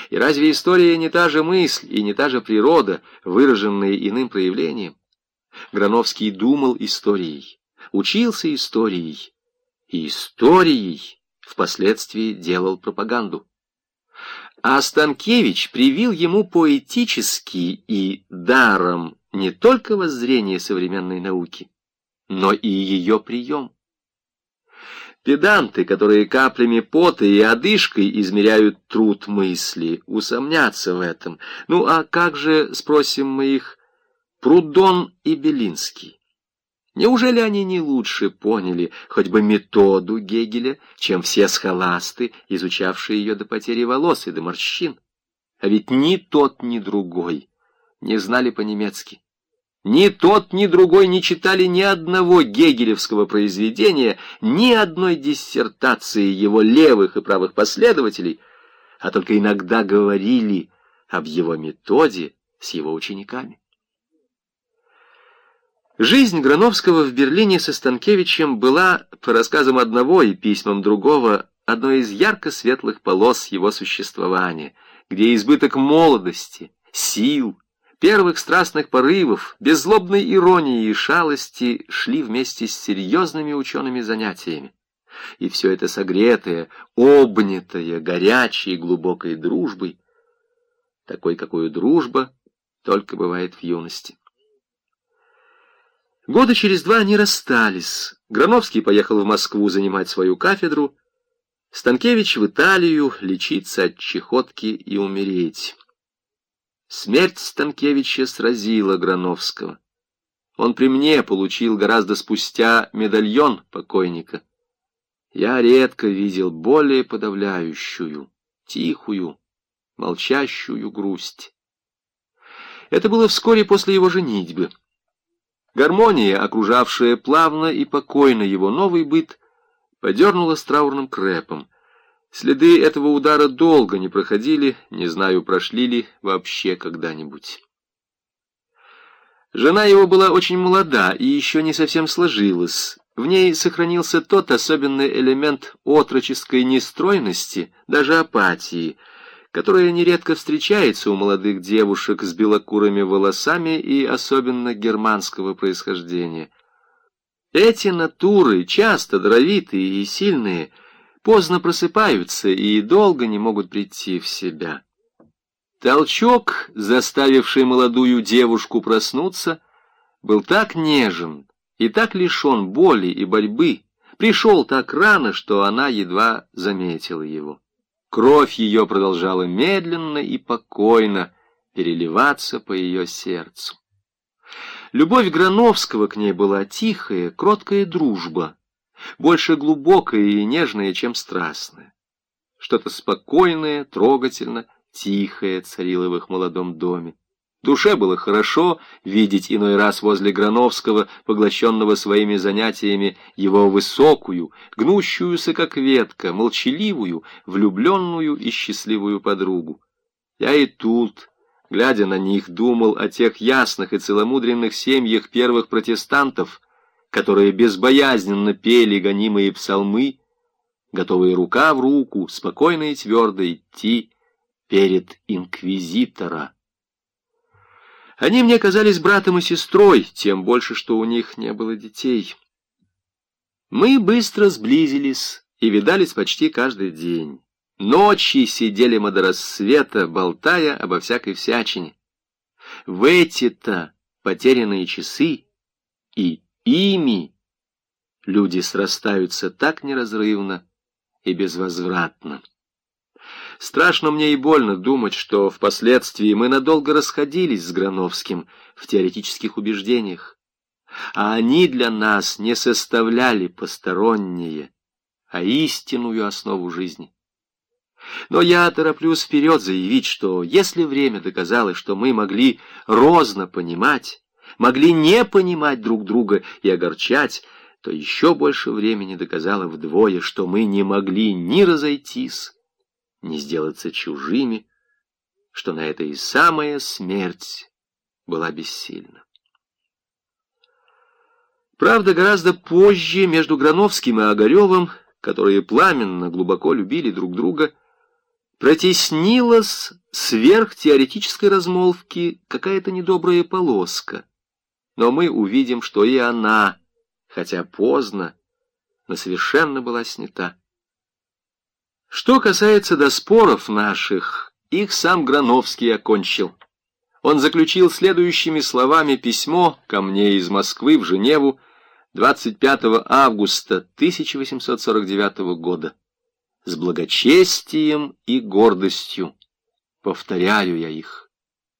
И разве история не та же мысль и не та же природа, выраженная иным проявлением? Грановский думал историей, учился историей, и историей впоследствии делал пропаганду. А Станкевич привил ему поэтически и даром не только воззрение современной науки, но и ее прием. Педанты, которые каплями пота и одышкой измеряют труд мысли, усомнятся в этом. Ну а как же, спросим мы их, Прудон и Белинский? Неужели они не лучше поняли хоть бы методу Гегеля, чем все схоласты, изучавшие ее до потери волос и до морщин? А ведь ни тот, ни другой не знали по-немецки. Ни тот, ни другой не читали ни одного гегелевского произведения, ни одной диссертации его левых и правых последователей, а только иногда говорили об его методе с его учениками. Жизнь Грановского в Берлине со Станкевичем была, по рассказам одного и письмам другого, одной из ярко-светлых полос его существования, где избыток молодости, сил, первых страстных порывов, беззлобной иронии и шалости шли вместе с серьезными учеными занятиями. И все это согретое, обнятое, горячей, глубокой дружбой, такой, какую дружба только бывает в юности. Года через два они расстались. Грановский поехал в Москву занимать свою кафедру, Станкевич в Италию лечиться от чахотки и умереть. Смерть Станкевича сразила Грановского. Он при мне получил гораздо спустя медальон покойника. Я редко видел более подавляющую, тихую, молчащую грусть. Это было вскоре после его женитьбы. Гармония, окружавшая плавно и покойно его новый быт, подернула с траурным крепом. Следы этого удара долго не проходили, не знаю, прошли ли вообще когда-нибудь. Жена его была очень молода и еще не совсем сложилась. В ней сохранился тот особенный элемент отроческой нестройности, даже апатии, которая нередко встречается у молодых девушек с белокурыми волосами и особенно германского происхождения. Эти натуры, часто даровитые и сильные, поздно просыпаются и долго не могут прийти в себя. Толчок, заставивший молодую девушку проснуться, был так нежен и так лишен боли и борьбы, пришел так рано, что она едва заметила его. Кровь ее продолжала медленно и покойно переливаться по ее сердцу. Любовь Грановского к ней была тихая, кроткая дружба, больше глубокая и нежная, чем страстная. Что-то спокойное, трогательно, тихое царило в их молодом доме. Душе было хорошо видеть иной раз возле Грановского, поглощенного своими занятиями, его высокую, гнущуюся как ветка, молчаливую, влюбленную и счастливую подругу. Я и тут, глядя на них, думал о тех ясных и целомудренных семьях первых протестантов, которые безбоязненно пели гонимые псалмы, готовые рука в руку, спокойно и твердо идти перед инквизитора. Они мне казались братом и сестрой, тем больше, что у них не было детей. Мы быстро сблизились и видались почти каждый день. Ночи сидели мы до рассвета, болтая обо всякой всячине. В эти-то потерянные часы и ими люди срастаются так неразрывно и безвозвратно. Страшно мне и больно думать, что впоследствии мы надолго расходились с Грановским в теоретических убеждениях, а они для нас не составляли постороннее, а истинную основу жизни. Но я тороплюсь вперед заявить, что если время доказало, что мы могли розно понимать, могли не понимать друг друга и огорчать, то еще больше времени доказало вдвое, что мы не могли ни разойтись, ни сделаться чужими, что на это и самая смерть была бессильна. Правда, гораздо позже между Грановским и Огаревым, которые пламенно, глубоко любили друг друга, протеснилась Сверх теоретической размолвки какая-то недобрая полоска. Но мы увидим, что и она, хотя поздно, но совершенно была снята. Что касается до споров наших, их сам Грановский окончил. Он заключил следующими словами письмо ко мне из Москвы в Женеву 25 августа 1849 года. С благочестием и гордостью повторяю я их.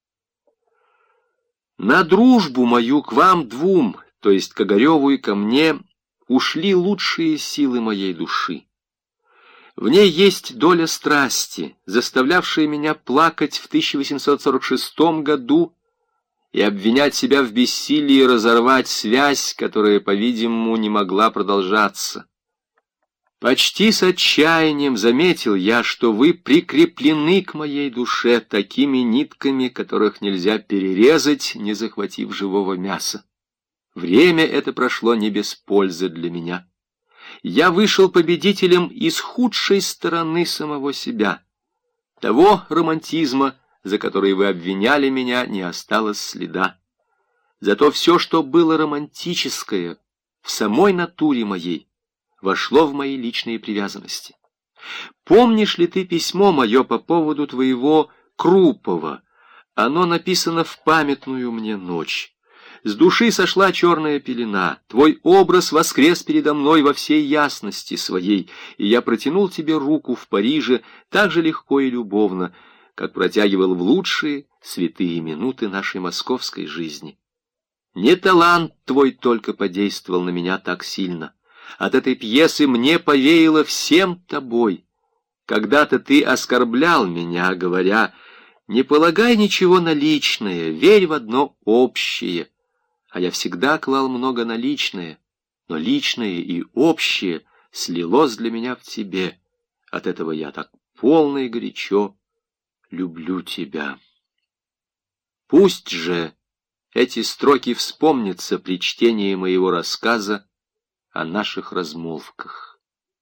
На дружбу мою к вам двум, то есть к Огареву и ко мне, ушли лучшие силы моей души. В ней есть доля страсти, заставлявшая меня плакать в 1846 году и обвинять себя в бессилии разорвать связь, которая, по-видимому, не могла продолжаться. Почти с отчаянием заметил я, что вы прикреплены к моей душе такими нитками, которых нельзя перерезать, не захватив живого мяса. Время это прошло не без пользы для меня. Я вышел победителем из худшей стороны самого себя. Того романтизма, за который вы обвиняли меня, не осталось следа. Зато все, что было романтическое в самой натуре моей, вошло в мои личные привязанности. Помнишь ли ты письмо мое по поводу твоего Крупова? Оно написано в памятную мне ночь. С души сошла черная пелена, твой образ воскрес передо мной во всей ясности своей, и я протянул тебе руку в Париже так же легко и любовно, как протягивал в лучшие святые минуты нашей московской жизни. Не талант твой только подействовал на меня так сильно. От этой пьесы мне повеяло всем тобой. Когда-то ты оскорблял меня, говоря: «Не полагай ничего на личное, верь в одно общее». А я всегда клал много на личное, но личное и общее слилось для меня в тебе. От этого я так полно и горячо люблю тебя. Пусть же эти строки вспомнятся при чтении моего рассказа о наших размолвках.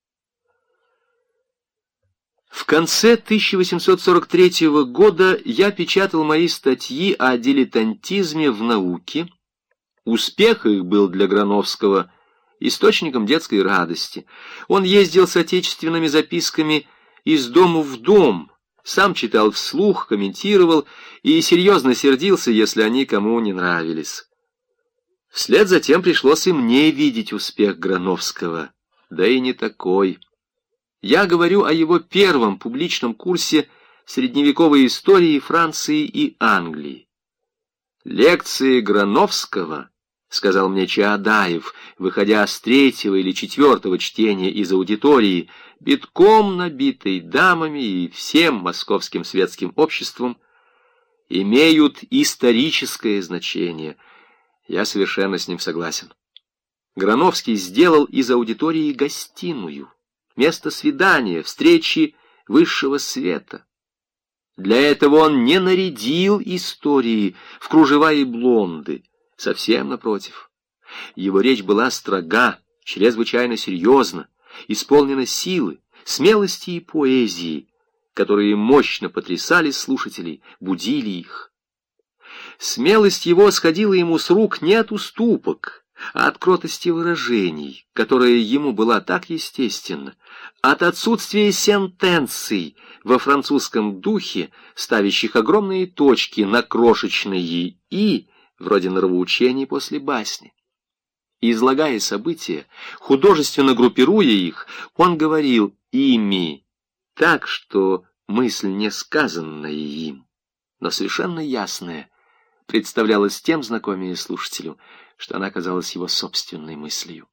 В конце 1843 года я печатал мои статьи о дилетантизме в науке. Успех их был для Грановского источником детской радости. Он ездил с отечественными записками из дома в дом, сам читал вслух, комментировал и серьезно сердился, если они кому не нравились. Вслед за тем пришлось и мне видеть успех Грановского, да и не такой. Я говорю о его первом публичном курсе средневековой истории Франции и Англии. Лекции Грановского, сказал мне Чаадаев, выходя с 3-го или 4-го чтения из аудитории, битком набитой дамами и всем московским светским обществом, имеют историческое значение. Я совершенно с ним согласен. Грановский сделал из аудитории гостиную, место свидания, встречи высшего света. Для этого он не нарядил истории в кружева и блонды, совсем напротив. Его речь была строга, чрезвычайно серьезна, исполнена силы, смелости и поэзии, которые мощно потрясали слушателей, будили их. Смелость его сходила ему с рук не от уступок, а от кротости выражений, которая ему была так естественна, от отсутствия сентенций во французском духе, ставящих огромные точки на крошечные «и», вроде нравоучений после басни. Излагая события, художественно группируя их, он говорил ими так, что мысль не сказанная им, но совершенно ясная, представлялась тем знакомее слушателю, что она казалась его собственной мыслью.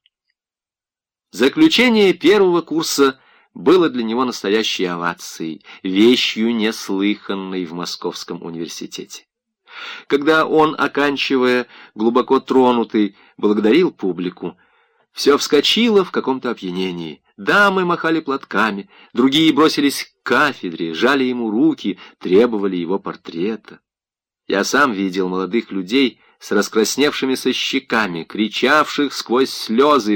Заключение первого курса было для него настоящей овацией, вещью неслыханной в Московском университете. Когда он, оканчивая, глубоко тронутый, благодарил публику, все вскочило в каком-то опьянении. Дамы махали платками, другие бросились к кафедре, жали ему руки, требовали его портрета. Я сам видел молодых людей с раскрасневшимися щеками, кричавших сквозь слезы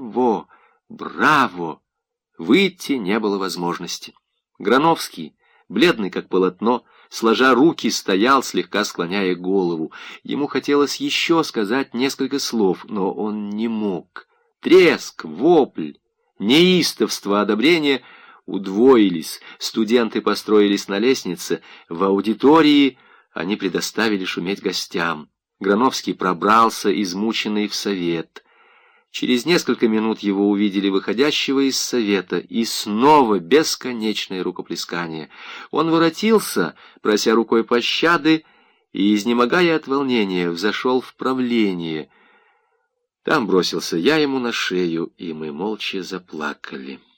«Браво! Браво!». Выйти не было возможности. Грановский, бледный как полотно, сложа руки, стоял, слегка склоняя голову. Ему хотелось еще сказать несколько слов, но он не мог. Треск, вопль, неистовство одобрения удвоились. Студенты построились на лестнице. В аудитории они предоставили шуметь гостям. Грановский пробрался, измученный, в совет. Через несколько минут его увидели выходящего из совета, и снова бесконечное рукоплескание. Он воротился, прося рукой пощады, и, изнемогая от волнения, взошел в правление. Там бросился я ему на шею, и мы молча заплакали.